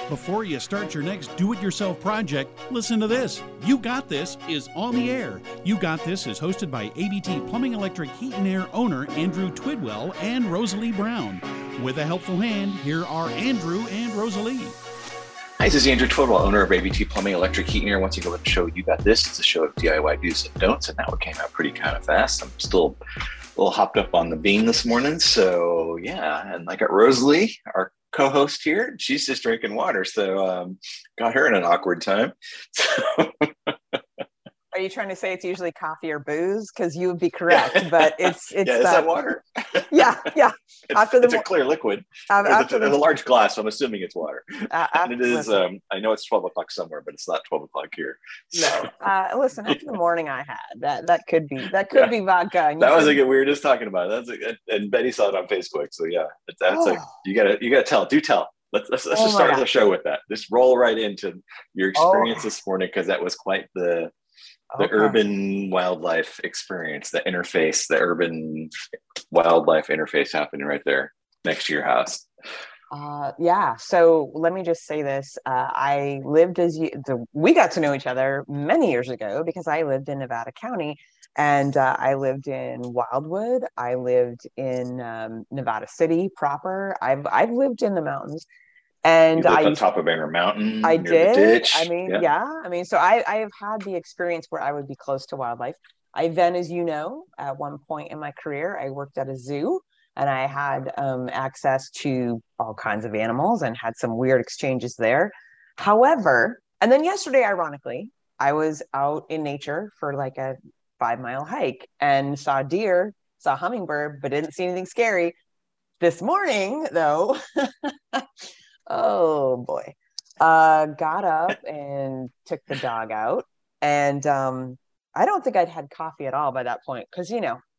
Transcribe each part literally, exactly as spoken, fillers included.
Before you start your next do-it-yourself project, listen to this. You Got This is on the air. You Got This is hosted by A B T Plumbing Electric Heat and Air owner Andrew Twidwell and Rosalie Brown. With a helpful hand, here are Andrew and Rosalie. Hi, this is Andrew Twidwell, owner of A B T Plumbing Electric Heat and Air. Once you go with the show, You Got This. It's a show of D I Y do's and don'ts, and now it came out pretty kind of fast. I'm still a little hopped up on the bean this morning, so yeah. And I got Rosalie, our co-host here. She's just drinking water, so um, got her in an awkward time. Are you trying to say it's usually coffee or booze? Because you would be correct, but it's it's yeah, is uh, that water? yeah, yeah. It's, after the, it's a clear liquid. Um, it's, a, the, it's a large glass, so I'm assuming it's water. Uh, and it is. Um, I know it's twelve o'clock somewhere, but it's not twelve o'clock here. So. No, uh, listen. After the morning I had, that that could be that could yeah. be vodka. And that was like we were just talking about. It. That's a, and Betty saw it on Facebook. So yeah, that's oh. like you gotta you gotta tell. Do tell. Let's let's, let's oh just start the show with that. Just roll right into your experience oh. this morning, because that was quite the. The okay. urban wildlife experience, the interface, the urban wildlife interface happening right there next to your house. Uh, yeah. So let me just say this. Uh, I lived as you, the, we got to know each other many years ago because I lived in Nevada County, and uh, I lived in Wildwood. I lived in um, Nevada City proper. I've, I've lived in the mountains. And you lived I on top of Banner Mountain. I near did. The ditch. I mean, yeah. yeah. I mean, so I, I have had the experience where I would be close to wildlife. I then, as you know, at one point in my career, I worked at a zoo, and I had um, access to all kinds of animals and had some weird exchanges there. However, and then yesterday, ironically, I was out in nature for like a five mile hike and saw deer, saw hummingbird, but didn't see anything scary. This morning, though. Oh boy. Uh, got up and took the dog out. And um, I don't think I'd had coffee at all by that point. Cause you know,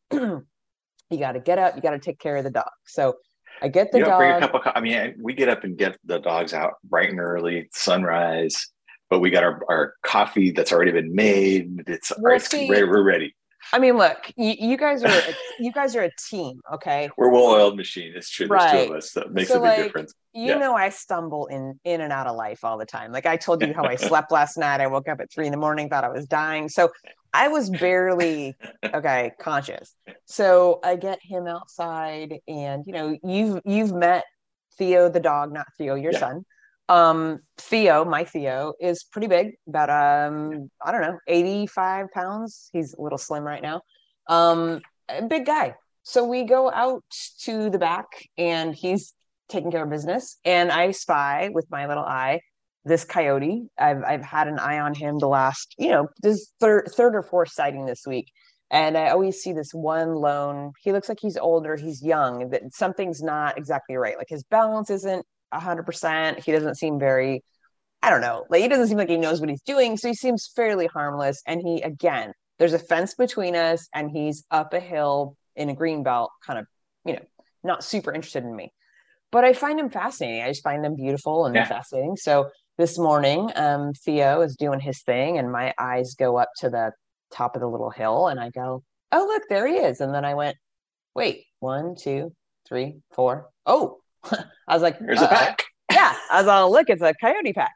you got to get up, you got to take care of the dog. So I get the you don't dog. Bring a cup of co- I mean, we get up and get the dogs out bright and early, sunrise, but we got our, our coffee that's already been made. It's well, right, see, we're ready. I mean, look, you, you guys are you guys are a team, okay? We're a well-oiled machine. It's true. There's right. two of us. That makes so, a big like, difference. You yeah. know, I stumble in in and out of life all the time. Like I told you how I slept last night. I woke up at three in the morning, thought I was dying. So I was barely okay conscious. So I get him outside, and you know, you've you've met Theo the dog, not Theo your yeah. son. Um, Theo, my Theo, is pretty big, about um, I don't know, eighty-five pounds. He's a little slim right now. Um, a big guy. So we go out to the back, and he's taking care of business. And I spy with my little eye this coyote. I've I've had an eye on him the last, you know, this third third or fourth sighting this week. And I always see this one lone. He looks like he's older. He's young. That something's not exactly right. Like his balance isn't a hundred percent. He doesn't seem very, I don't know, like he doesn't seem like he knows what he's doing. So he seems fairly harmless. And he, again, there's a fence between us, and he's up a hill in a green belt, kind of, you know, not super interested in me. But I find him fascinating. I just find them beautiful and yeah. fascinating. So this morning, um, Theo is doing his thing, and my eyes go up to the top of the little hill, and I go, oh, look, there he is. And then I went, wait, one, two, three, four. Oh, I was like, there's a pack. Yeah. I was all, look, it's a coyote pack.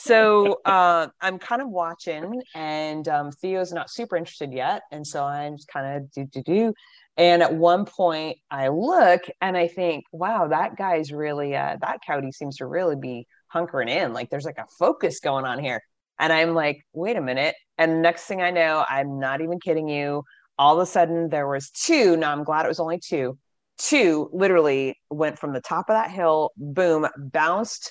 So uh, I'm kind of watching, and um, Theo's not super interested yet. And so I'm just kind of do, do, do. And at one point I look and I think, wow, that guy's really, uh, that coyote seems to really be hunkering in. Like there's like a focus going on here. And I'm like, wait a minute. And next thing I know, I'm not even kidding you. All of a sudden there was two. Now I'm glad it was only two. Two literally went from the top of that hill, boom, bounced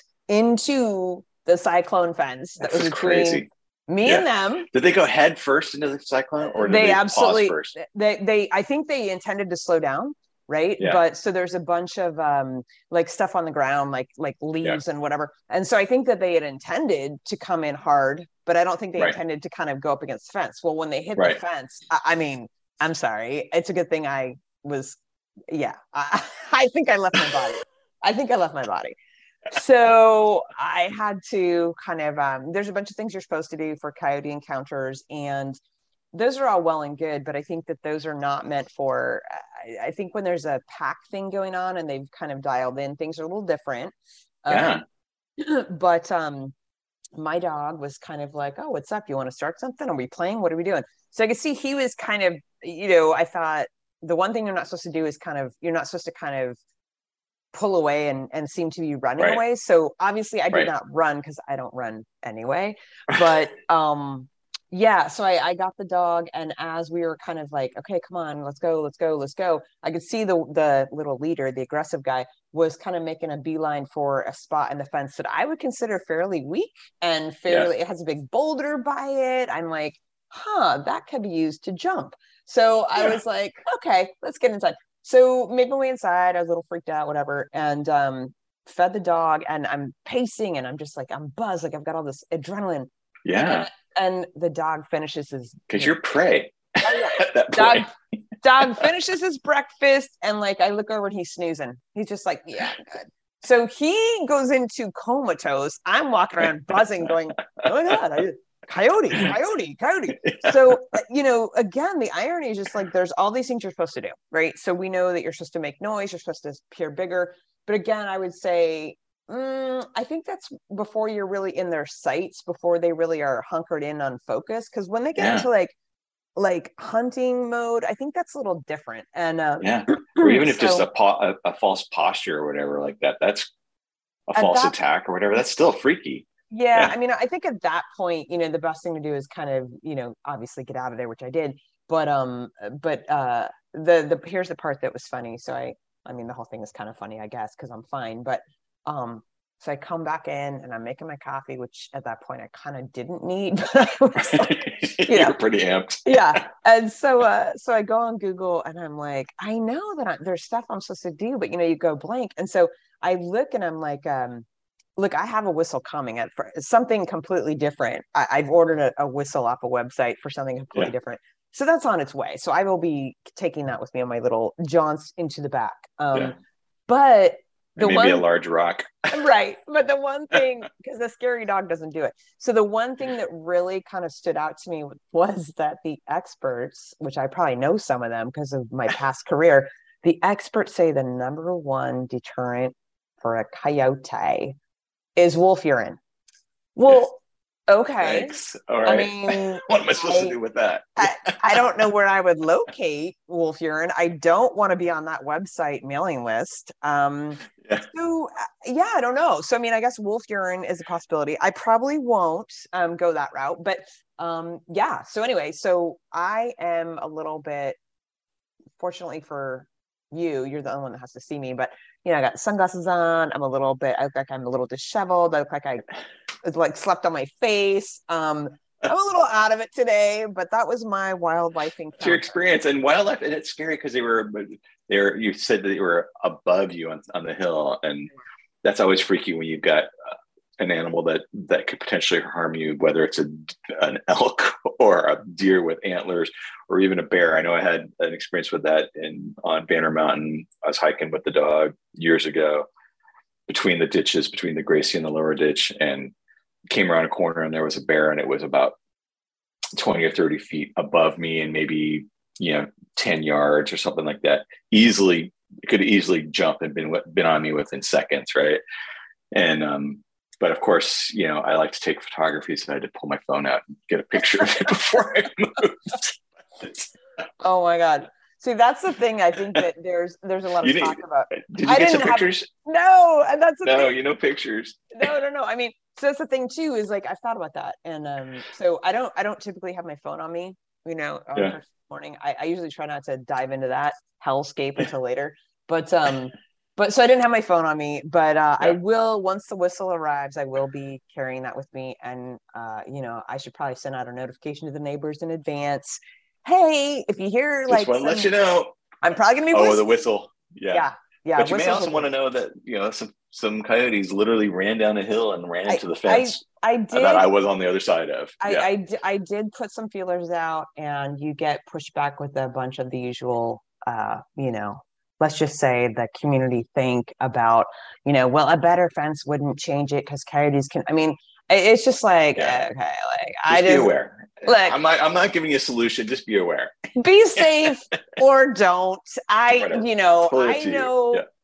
into the cyclone fence that was between crazy. me yeah. and them. Did they go head first into the cyclone, or did they, they pause absolutely first? They they I think they intended to slow down, right? Yeah. But so there's a bunch of um like stuff on the ground, like like leaves yeah. and whatever. And so I think that they had intended to come in hard, but I don't think they right. intended to kind of go up against the fence. Well, when they hit right. the fence, I, I mean, I'm sorry. It's a good thing I was, yeah. I, I think I left my body. I think I left my body. So I had to kind of, um, there's a bunch of things you're supposed to do for coyote encounters, and those are all well and good, but I think that those are not meant for, I, I think when there's a pack thing going on and they've kind of dialed in, things are a little different. Yeah. Um, but um, my dog was kind of like, oh, what's up? You want to start something? Are we playing? What are we doing? So I could see he was kind of, you know, I thought the one thing you're not supposed to do is kind of, you're not supposed to kind of pull away and, and seem to be running Right. away. So obviously I did Right. not run because I don't run anyway. But um, yeah, so I, I got the dog, and as we were kind of like, okay, come on, let's go, let's go, let's go. I could see the the little leader, the aggressive guy, was kind of making a beeline for a spot in the fence that I would consider fairly weak and fairly, yeah. It has a big boulder by it. I'm like, huh, that could be used to jump. So I yeah. was like, okay, let's get inside. So made my way inside. I was a little freaked out, whatever, and um, fed the dog, and I'm pacing, and I'm just like, I'm buzzed, like I've got all this adrenaline. Yeah. And, and the dog finishes his, because you're prey. Oh, yeah. At that dog, dog finishes his breakfast, and like I look over and he's snoozing. He's just like, yeah, I'm good. So he goes into comatose. I'm walking around buzzing, going, oh my God, I, coyote, coyote, coyote. So, you know, again, the irony is just like, there's all these things you're supposed to do, right? So we know that you're supposed to make noise, you're supposed to appear bigger. But again, I would say, mm, I think that's before you're really in their sights, before they really are hunkered in on focus. Because when they get yeah. into like, like hunting mode, I think that's a little different. And um, yeah, or even if so, just a, po- a, a false posture or whatever like that, that's a false that, attack or whatever. That's still freaky. Yeah, yeah, I mean, I think at that point, you know, the best thing to do is kind of, you know, obviously get out of there, which I did. But um, but uh, the the here's the part that was funny. So I, I mean, the whole thing is kind of funny, I guess, because I'm fine. But um, so I come back in and I'm making my coffee, which at that point I kind of didn't need. But I was like, you know, You're pretty amped. Yeah, and so uh, so I go on Google and I'm like, I know that I, there's stuff I'm supposed to do, but you know, you go blank. And so I look and I'm like, um. Look, I have a whistle coming at for something completely different. I, I've ordered a, a whistle off a website for something completely yeah. different. So that's on its way. So I will be taking that with me on my little jaunts into the back. Um, yeah. But the maybe one, a large rock. Right. But the one thing, because the scary dog doesn't do it. So the one thing that really kind of stood out to me was that the experts, which I probably know some of them because of my past career, the experts say the number one deterrent for a coyote is wolf urine. Well, okay. Thanks. All right. I mean, what am I supposed I, to do with that? I, I don't know where I would locate wolf urine. I don't want to be on that website mailing list. Um, yeah. So, yeah, I don't know. So, I mean, I guess wolf urine is a possibility. I probably won't um, go that route. But um, yeah. So anyway, so I am a little bit, fortunately for you, you're the only one that has to see me, but you know, I got sunglasses on. I'm a little bit, I look like I'm a little disheveled. I look like I like slept on my face. Um, I'm a little out of it today, but that was my wildlife encounter. It's your experience and wildlife, and it's scary because they were, they were, you said that they were above you on, on the hill, and that's always freaky when you've got uh, an animal that that could potentially harm you, whether it's a an elk or a deer with antlers or even a bear. I know I had an experience with that in on Banner Mountain. I was hiking with the dog years ago between the ditches, between the Gracie and the lower ditch, and came around a corner and there was a bear, and it was about twenty or thirty feet above me and maybe, you know, ten yards or something like that. Easily, it could easily jump and been been on me within seconds, right? And um but of course, you know, I like to take photography, so I had to pull my phone out and get a picture of it before I moved. Oh my God. See, that's the thing. I think that there's there's a lot of you talk need, about. Did you I get some have, pictures? No, and that's the no, thing. you know, pictures. No, no, no. I mean, so that's the thing too, is like I've thought about that. And um, so I don't I don't typically have my phone on me, you know, on yeah. first morning. I, I usually try not to dive into that hellscape until later. But um But so I didn't have my phone on me, but uh, yeah. I will, once the whistle arrives, I will be carrying that with me. And, uh, you know, I should probably send out a notification to the neighbors in advance. Hey, if you hear Just like, Just want to let you know. I'm probably going to be Oh, whistling. the whistle. Yeah. Yeah. Yeah. But you may also want to know that, you know, some, some coyotes literally ran down a hill and ran I, into the fence. I, I did. That I was on the other side of. I, yeah. I, I did put some feelers out, and you get pushed back with a bunch of the usual, uh, you know, let's just say the community think about, you know, well, a better fence wouldn't change it because coyotes can, I mean, it's just like, yeah. okay, like just I be just, aware. Look, I'm not, I'm not giving you a solution. Just be aware. Be safe or don't. I, right you know, totally I know, yeah.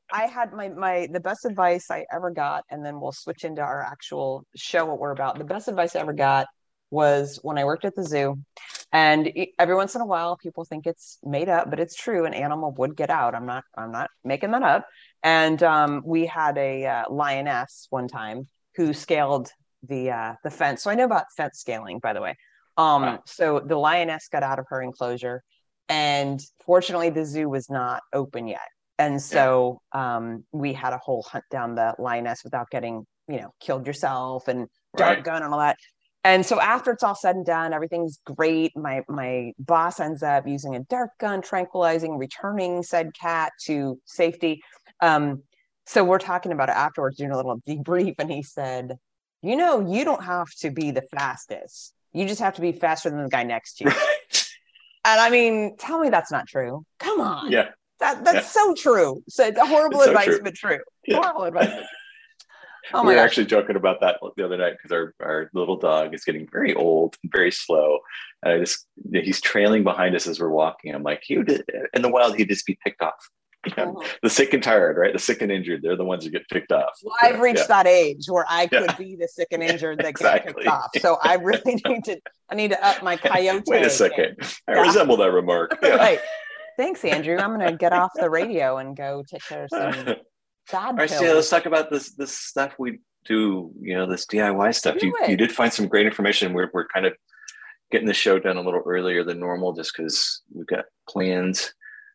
I had my my the best advice I ever got, and then we'll switch into our actual show, what we're about. The best advice I ever got was when I worked at the zoo, and every once in a while people think it's made up, but it's true. An animal would get out. I'm not I'm not making that up. And um, we had a uh, lioness one time who scaled the uh, the fence. So I know about fence scaling, by the way. Um, wow. So the lioness got out of her enclosure, and fortunately the zoo was not open yet. And so yeah. um, we had a whole hunt down the lioness without getting, you know, killed yourself and dart right. gun and all that. And so after it's all said and done, everything's great. My my boss ends up using a dart gun, tranquilizing, returning said cat to safety. Um, so we're talking about it afterwards, doing a little debrief. And he said, you know, you don't have to be the fastest. You just have to be faster than the guy next to you. Right. And I mean, tell me that's not true. Come on. Yeah. That, that's yeah. so true. So horrible advice, so but true. Yeah. Horrible advice, but true. Oh we were gosh. actually joking about that the other night because our, our little dog is getting very old and very slow. And I just, he's trailing behind us as we're walking. I'm like, he would, in the wild, he'd just be picked off. You know, oh. The sick and tired, right? The sick and injured, they're the ones who get picked off. Well, I've reached yeah. that age where I could yeah. be the sick and injured that exactly. get picked off. So I really need to, I need to up my coyote. Wait a second. I yeah. resemble that remark. Yeah. Right. Thanks, Andrew. I'm going to get off the radio and go take care of some bad All right, so let's talk about this this stuff we do, you know, this D I Y stuff. Do you, you did find some great information. We're, we're kind of getting the show done a little earlier than normal just because we've got plans.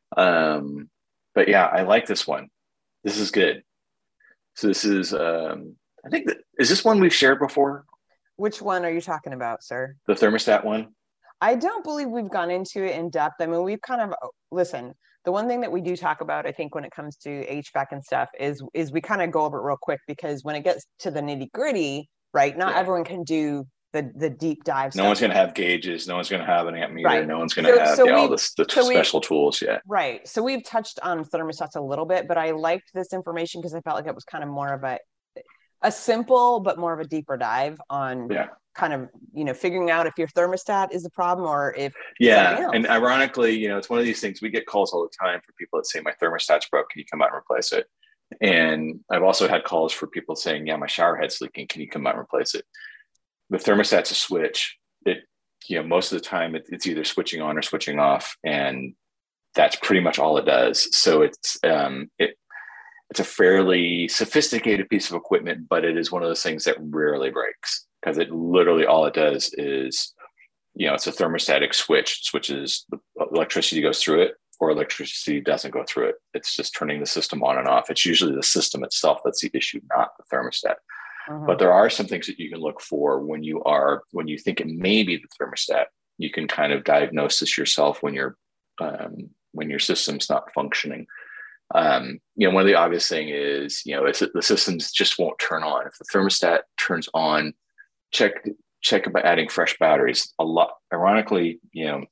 Um, but yeah, I like this one. This is good. So this is, um, I think, that, is this one we've shared before? Which one are you talking about, sir? The thermostat one? I don't believe we've gone into it in depth. I mean, we've kind of, listen, the one thing that we do talk about, I think, when it comes to H V A C and stuff is, is we kind of go over it real quick because when it gets to the nitty gritty, right, not yeah. everyone can do the, the deep dive No stuff. one's going to have gauges. No one's going to have an amp meter. Right. No one's going to so, have so yeah, all this, the so special tools yet. Right. So we've touched on thermostats a little bit, but I liked this information because I felt like it was kind of more of a, a simple, but more of a deeper dive on yeah. kind of, you know, figuring out if your thermostat is the problem or if yeah. And ironically, you know, it's one of these things, we get calls all the time for people that say my thermostat's broke. Can you come out and replace it? And I've also had calls for people saying, yeah, my shower head's leaking. Can you come out and replace it? The thermostat's a switch. It, you know, most of the time it, it's either switching on or switching off. And that's pretty much all it does. So it's, um, it, it's a fairly sophisticated piece of equipment, but it is one of those things that rarely breaks because it literally, all it does is, you know, it's a thermostatic switch, switches the electricity goes through it or electricity doesn't go through it. It's just turning the system on and off. It's usually the system itself that's the issue, not the thermostat. Uh-huh. But there are some things that you can look for when you are, when you think it may be the thermostat. You can kind of diagnose this yourself when you're, um, when your system's not functioning. Um, you know, one of the obvious thing is, you know, it's, the systems just won't turn on. If the thermostat turns on, check check about adding fresh batteries. A lot, ironically, you know,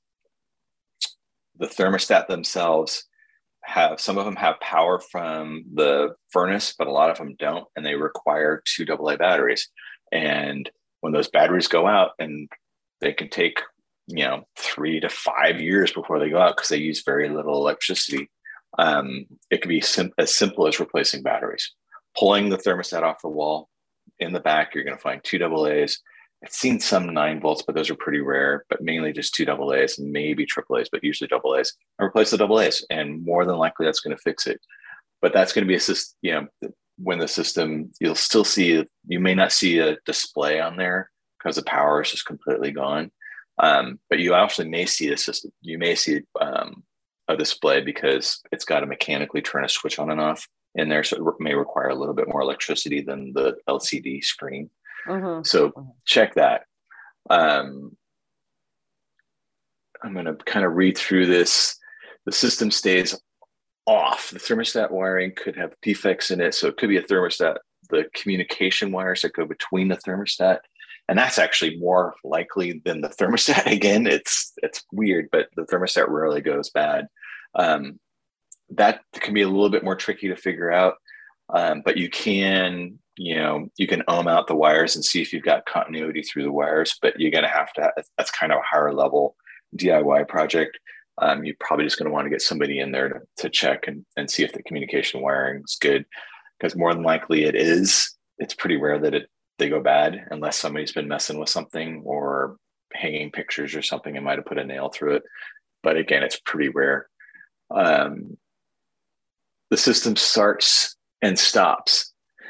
the thermostat themselves have, some of them have power from the furnace, but a lot of them don't, and they require two double A batteries. And when those batteries go out, and they can take, you know, three to five years before they go out because they use very little electricity. Um, it can be sim- as simple as replacing batteries. Pulling the thermostat off the wall, in the back, you're going to find two double A's. I've seen some nine volts, but those are pretty rare, but mainly just two double A's, maybe triple A's, but usually double A's. And replace the double A's, and more than likely that's going to fix it. But that's going to be a system, you know, when the system, you'll still see, you may not see a display on there because the power is just completely gone. Um, but you actually may see a system, you may see um, a display because it's got to mechanically turn a switch on and off in there. So it may require a little bit more electricity than the L C D screen. Mm-hmm. So mm-hmm. check that. Um, I'm going to kind of read through this. The system stays off. The thermostat wiring could have defects in it. So it could be a thermostat, the communication wires that go between the thermostat. And that's actually more likely than the thermostat. Again, it's it's weird, but the thermostat rarely goes bad. Um, that can be a little bit more tricky to figure out. Um, but you can, you know, you can ohm out the wires and see if you've got continuity through the wires, but you're going to have to, that's kind of a higher level D I Y project. um, you're probably just going to want to get somebody in there to, to check and, and see if the communication wiring is good, because more than likely it is. It's pretty rare that it they go bad unless somebody's been messing with something or hanging pictures or something and might have put a nail through it. But again, it's pretty rare. Um, the system starts and stops.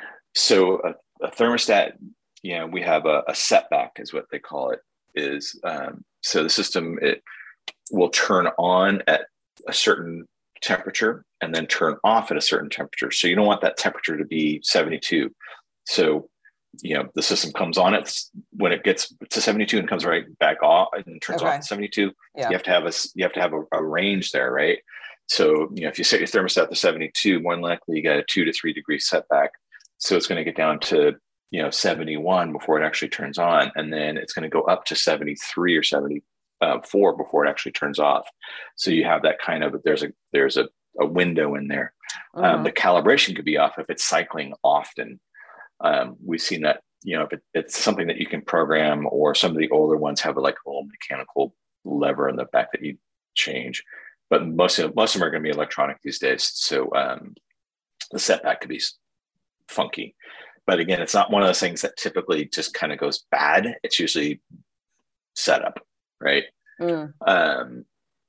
So a, a thermostat, you know, we have a, a setback is what they call it, is um, so the system, it will turn on at a certain temperature and then turn off at a certain temperature. So you don't want that temperature to be seventy-two. So, you know, the system comes on it when it gets to seventy-two and comes right back off and turns okay. off at seventy-two. Yeah. You have to have a, you have to have a, a range there, right? So, you know, if you set your thermostat to seventy-two, more than likely you got a two to three degree setback. So it's going to get down to, you know, seventy-one before it actually turns on. And then it's going to go up to seventy-three or seventy-four before it actually turns off. So you have that kind of, there's a, there's a, a window in there. Uh-huh. Um, the calibration could be off if it's cycling often. Um, we've seen that, you know, if it, it's something that you can program, or some of the older ones have like a little mechanical lever in the back that you change. But most of most of them are going to be electronic these days. So um, the setback could be funky. But again, it's not one of those things that typically just kind of goes bad. It's usually setup, right? Mm. Um,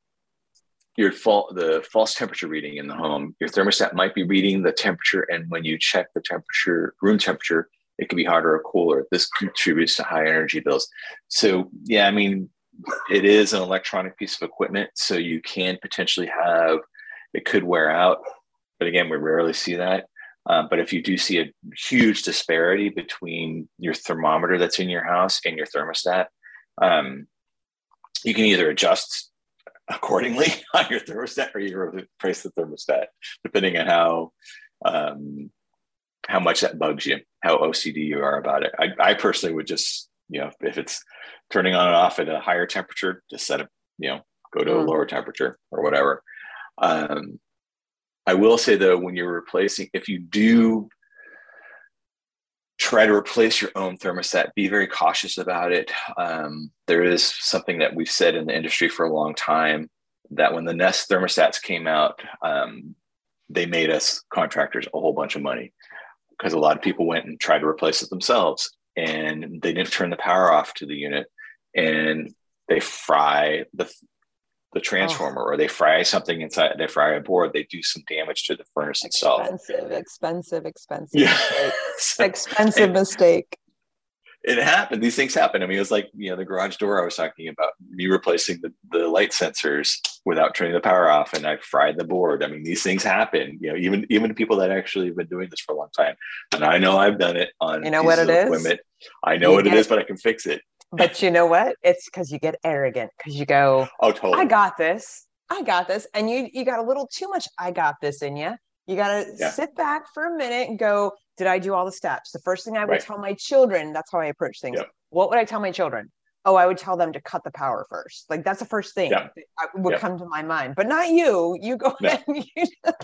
your fall, the false temperature reading in the home, your thermostat might be reading the temperature, and when you check the temperature, room temperature, it can be hotter or cooler. This contributes to high energy bills. So yeah, I mean, it is an electronic piece of equipment, so you can potentially have, it could wear out, but again, we rarely see that. Um, but if you do see a huge disparity between your thermometer that's in your house and your thermostat, um, you can either adjust accordingly on your thermostat, or you replace the thermostat, depending on how um, how much that bugs you, how O C D you are about it. I, I personally would just, you know, if it's turning on and off at a higher temperature, just set it, you know, go to mm. a lower temperature or whatever. Um, I will say though, when you're replacing, if you do try to replace your own thermostat, be very cautious about it. Um, there is something that we've said in the industry for a long time, that when the Nest thermostats came out, um, they made us contractors a whole bunch of money, because a lot of people went and tried to replace it themselves, and they didn't turn the power off to the unit, and they fry the the transformer, oh. or they fry something inside, they fry a board, they do some damage to the furnace itself. Expensive, expensive, expensive yeah. mistake. so, expensive mistake. It happened. These things happen. I mean, it was like, you know, the garage door I was talking about, me replacing the, the light sensors without turning the power off, and I fried the board. I mean, these things happen, you know, even, even people that actually have been doing this for a long time. And I know I've done it on you know what it is? Equipment. I know you what it is, but I can fix it. But you know what? It's because you get arrogant, because you go, oh, totally. I got this. I got this. And you you got a little too much I got this in you. You got to yeah. sit back for a minute and go, did I do all the steps? The first thing I would right. tell my children, that's how I approach things. Yep. What would I tell my children? Oh, I would tell them to cut the power first. Like, that's the first thing yep. that would yep. come to my mind. But not you. You go no. ahead and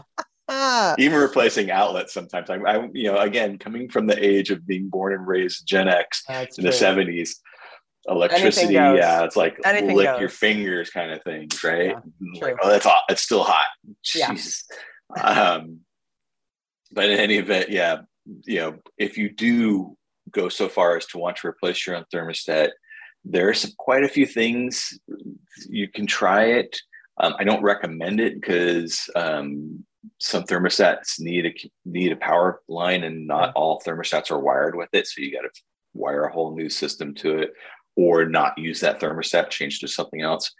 you even replacing outlets sometimes. I, I, you know, again, coming from the age of being born and raised Gen X That's in true. the seventies, electricity, yeah, it's like Anything lick goes. your fingers kind of things, right? Yeah, like, oh, that's hot. It's still hot. Jeez. Yeah. um, but in any event, yeah, you know, if you do go so far as to want to replace your own thermostat, there are some, quite a few things you can try it. Um, I don't recommend it, because um, some thermostats need a need a power line, and not all thermostats are wired with it. So you got to wire a whole new system to it, or not use that thermostat, change to something else.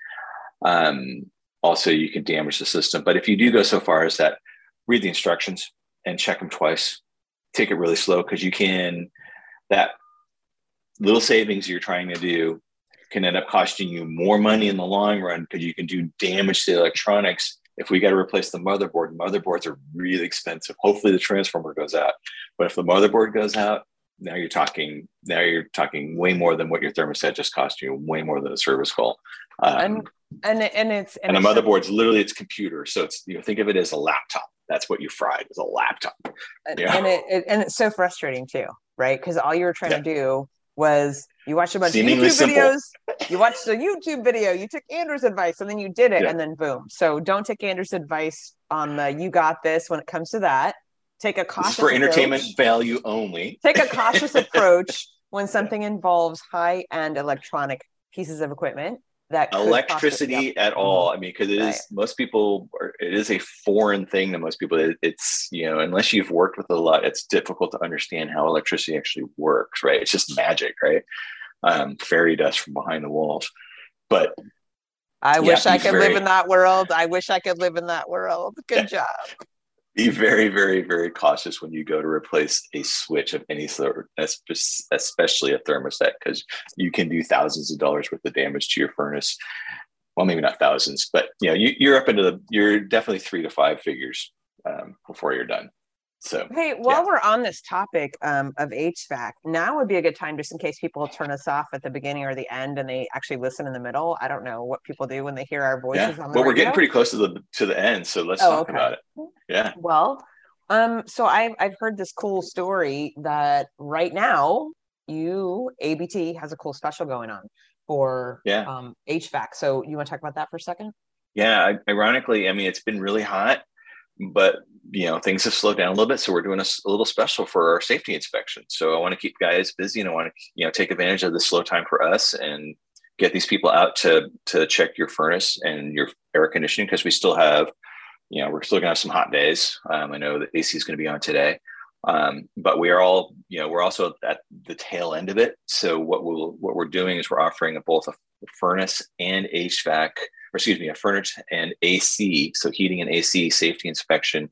Um, also, you can damage the system. But if you do go so far as that, read the instructions and check them twice. Take it really slow, because you can, that little savings you're trying to do can end up costing you more money in the long run, because you can do damage to the electronics. If we got to replace the motherboard, motherboards are really expensive. Hopefully the transformer goes out. But if the motherboard goes out, now you're talking, now you're talking way more than what your thermostat just cost you, way more than a service call. Um, and, and, and it's, and, and the motherboard's so, literally its computer. So it's, you know, think of it as a laptop. That's what you fried, is a laptop. And, yeah. and, it, it, and it's so frustrating too, right? Because all you were trying yeah. to do was You watched a bunch Seemingly of YouTube simple. videos. You watched a YouTube video. You took Andrew's advice, and then you did it, Yeah. and then boom. So don't take Andrew's advice on the "you got this" when it comes to that. Take a cautious This is for entertainment approach. value only. Take a cautious approach when something involves high-end electronic pieces of equipment. That could Electricity possibly, yep. at all. I mean, because it is Right. most people. Are, it is a foreign thing to most people. It, it's you know, unless you've worked with it a lot, it's difficult to understand how electricity actually works. Right? It's just magic, right? Um, fairy dust from behind the walls. But I yeah, wish I be could very- live in that world. I wish I could live in that world. Good job. Be very, very, very cautious when you go to replace a switch of any sort, especially a thermostat, because you can do thousands of dollars worth of damage to your furnace. Well, maybe not thousands, but you know, you, you're up into the, you're definitely three to five figures um, before you're done. So, Hey, while yeah. we're on this topic um, of H V A C, now would be a good time just in case people turn us off at the beginning or the end and they actually listen in the middle. I don't know what people do when they hear our voices Yeah. on the Well, we're radio. getting pretty close to the to the end, so let's Oh, talk okay. about it. Yeah. Well, um, so I've I've heard this cool story that right now you A B T has a cool special going on for Yeah. um, H V A C. So you want to talk about that for a second? Yeah. Ironically, I mean, it's been really hot, but you know, things have slowed down a little bit. So we're doing a, a little special for our safety inspection. So I want to keep guys busy and I want to, you know, take advantage of the slow time for us and get these people out to, to check your furnace and your air conditioning. Cause we still have, you know, we're still gonna have some hot days. Um, I know that A C is going to be on today. Um, but we are all, you know, we're also at the tail end of it. So what we'll, what we're doing is we're offering a, both a furnace and H V A C, or excuse me, a furnace and A C. So heating and A C safety inspection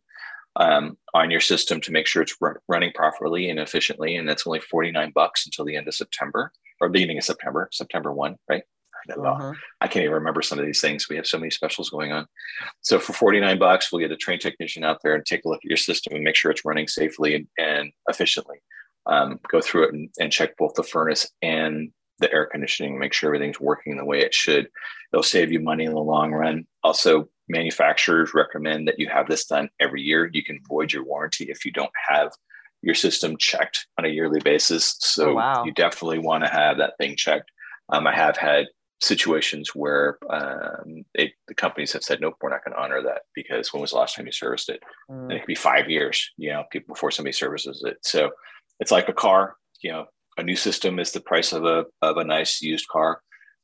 um, on your system to make sure it's run, running properly and efficiently. And that's only forty-nine bucks until the end of September or beginning of September, September first, right? Mhm. I can't even remember some of these things. We have so many specials going on. So for forty-nine bucks, we'll get a trained technician out there and take a look at your system and make sure it's running safely and, and efficiently. Um, go through it and, and check both the furnace and the air conditioning, make sure everything's working the way it should. It'll save you money in the long run. Also, manufacturers recommend that you have this done every year. You can void your warranty if you don't have your system checked on a yearly basis. So Oh, wow. you definitely want to have that thing checked. Um, I have had situations where um, it, the companies have said, nope, we're not going to honor that because when was the last time you serviced it? Mm. And it could be five years, you know, people before somebody services it. So it's like a car, you know, a new system is the price of a, of a nice used car.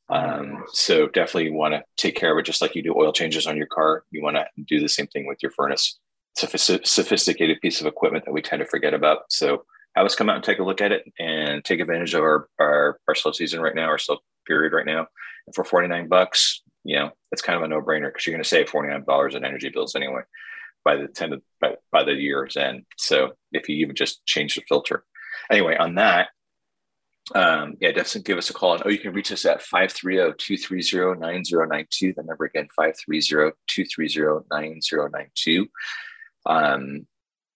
Um, so definitely want to take care of it. Just like you do oil changes on your car. You want to do the same thing with your furnace. It's a sophisticated piece of equipment that we tend to forget about. So have us come out and take a look at it and take advantage of our, our, our slow season right now, our slow period right now. And for forty-nine bucks, you know, it's kind of a no brainer because you're going to save forty-nine dollars in energy bills anyway by the end of, by, by the year's end. So if you even just change the filter anyway, on that, um, yeah, definitely give us a call. And oh, you can reach us at five three zero, two three zero, nine zero nine two. The number again, five three zero, two three zero, nine zero nine two. Um,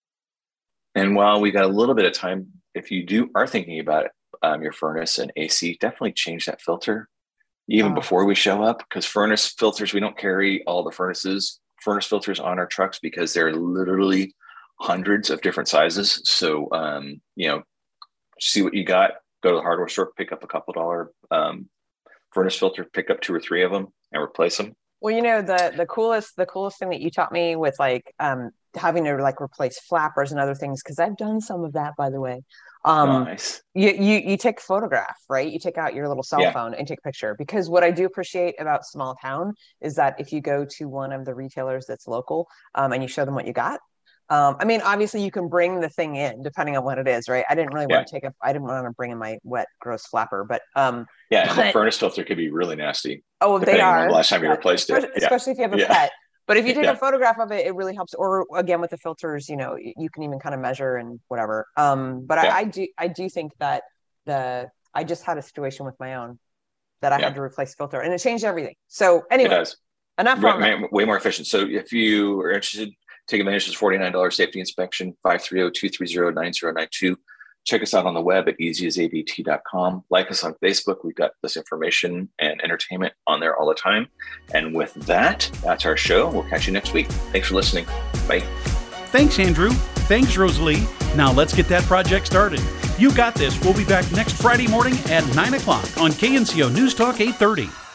and while we got a little bit of time, if you do are thinking about it, um, your furnace and A C, definitely change that filter even Oh. before we show up, because furnace filters, we don't carry all the furnaces, furnace filters on our trucks because they're literally hundreds of different sizes. So, um, you know, see what you got, go to the hardware store, pick up a couple dollar um, furnace filter, pick up two or three of them and replace them. Well, you know, the the coolest the coolest thing that you taught me with like um having to like replace flappers and other things, because I've done some of that, by the way. Um Nice. you you you take a photograph, right? You take out your little cell Yeah. phone and take a picture, because what I do appreciate about small town is that if you go to one of the retailers that's local um and you show them what you got, um I mean, obviously you can bring the thing in depending on what it is, right? I didn't really Yeah. want to take a I didn't want to bring in my wet gross flapper, but um Yeah, and the But- furnace filter could be really nasty. oh, they Depending on are the last time you Yeah. replaced it. especially, Yeah. especially if you have a Yeah. pet. But if you take Yeah. a photograph of it, it really helps. Or again, with the filters, you know, y- you can even kind of measure and whatever. Um, but Yeah. I, I do, I do think that the, I just had a situation with my own that I Yeah. had to replace filter, and it changed everything. So It anyway, does. enough Way, on that. way- way more efficient. So if you are interested, take advantage of this forty-nine dollars safety inspection, five three zero, two three zero, nine zero nine two. Check us out on the web at easy as a b t dot com. Like us on Facebook. We've got this information and entertainment on there all the time. And with that, that's our show. We'll catch you next week. Thanks for listening. Bye. Thanks, Andrew. Thanks, Rosalie. Now let's get that project started. You Got This. We'll be back next Friday morning at nine o'clock on K N C O News Talk eight thirty.